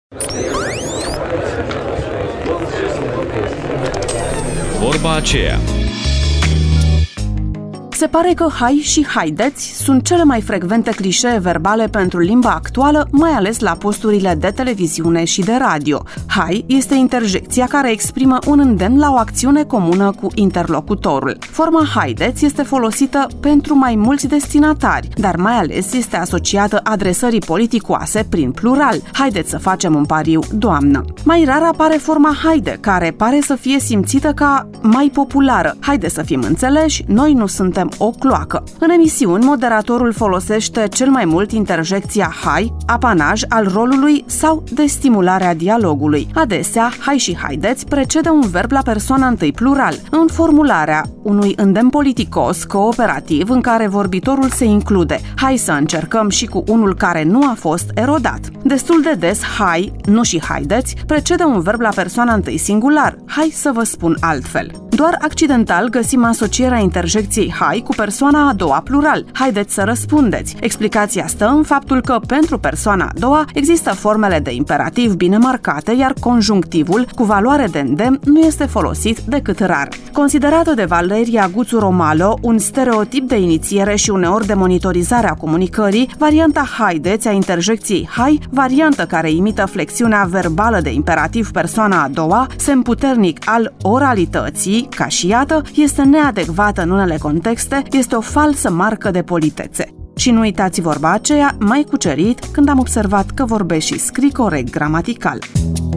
Vorba aceea. Se pare că hai și haideți sunt cele mai frecvente clișee verbale pentru limba actuală, mai ales la posturile de televiziune și de radio. Hai este interjecția care exprimă un îndemn la o acțiune comună cu interlocutorul. Forma haideți este folosită pentru mai mulți destinatari, dar mai ales este asociată adresării politicoase prin plural. Haideți să facem un pariu, doamnă. Mai rar apare forma haide, care pare să fie simțită ca mai populară. Haide să fim înțeleși, noi nu suntem o cloacă. În emisiuni, moderatorul folosește cel mai mult interjecția hai, apanaj al rolului sau de stimularea dialogului. Adesea, hai și haideți precedă un verb la persoana întâi plural, în formularea unui îndemn politicos, cooperativ, în care vorbitorul se include. Hai să încercăm și cu unul care nu a fost erodat. Destul de des, hai, nu și haideți, precedă un verb la persoana întâi singular. Hai să vă spun altfel. Doar accidental găsim asocierea interjecției hai cu persoana a doua plural. Haideți să răspundeți. Explicația stă în faptul că pentru persoana a doua există formele de imperativ bine marcate, iar conjunctivul cu valoare de îndemn nu este folosit decât rar. Considerată de Valeria Guțu Romalo un stereotip de inițiere și uneori de monitorizare a comunicării, varianta haideți a interjecției hai, variantă care imită flexiunea verbală de imperativ persoana a doua, semn puternic al oralității, ca și iată, este neadecvată în unele contexte, este o falsă marcă de politețe. Și nu uitați vorba aceea, mai cucerit, când am observat că vorbești și scrii corect gramatical.